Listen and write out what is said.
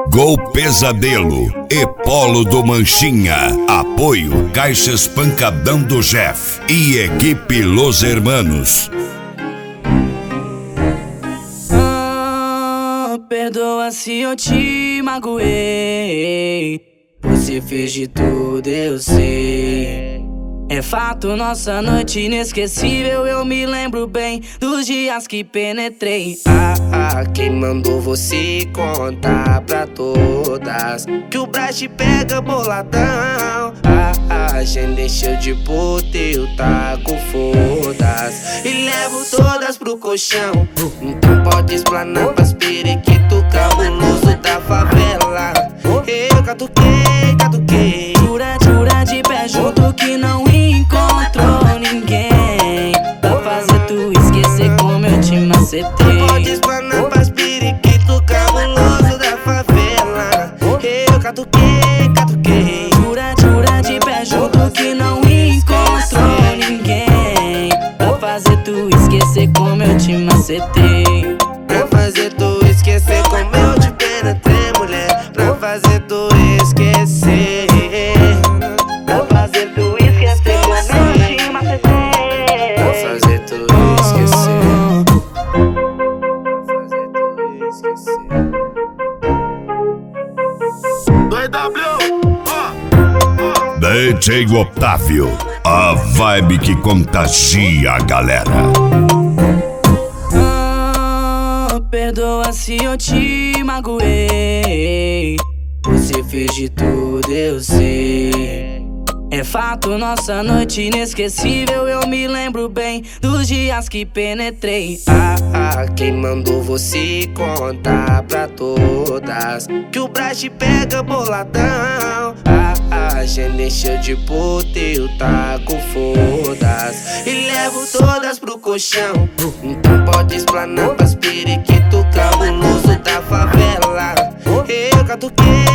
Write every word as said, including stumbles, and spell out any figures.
Gol Pesadelo e Polo do Manchinha. Apoio Caixas Pancadão do Jeff e equipe Los Hermanos. Ah, perdoa se eu te magoei. Você fez de tudo, eu sei. É fato, nossa noite inesquecível. Eu me lembro bem dos dias que penetrei. Ah, ah, quem mandou você contar pra todas que o Brás te pega boladão? Ah, ah, já encheu de puta e eu taco fodas e levo todas pro colchão. Então pode explanar pras periquito cabuloso da favela. Eu catuquei, catuquei. Jura, jura de pé junto que não encontrou ninguém pra fazer tu esquecer como eu te macetei. Pode explanar pras periquito cabuloso da favela. Eu catuquei, catuquei. Jura, jura de pé junto que não encontrou ninguém pra fazer tu esquecer como eu te macetei. Pra fazer tu esquecer como eu te penetrei, mulher. Pra fazer tu esquecer. Pra fazer tu esquecer como eu te macetei. Pra fazer tu esquecer. Pra fazer tu esquecer. dois W, ó. D J Otávio, a vibe que contagia a galera. Ah, perdoa se eu te magoei. Você fez de tudo, eu sei. É fato, nossa noite inesquecível. Eu me lembro bem dos dias que penetrei. Ah, ah, quem mandou você contar pra todas que o Brás te pega boladão? Ah, ah, já encheu de puta e eu taco fodas e levo todas pro colchão. Então pode explanar pras periquito cabuloso da favela. Eu catuquei,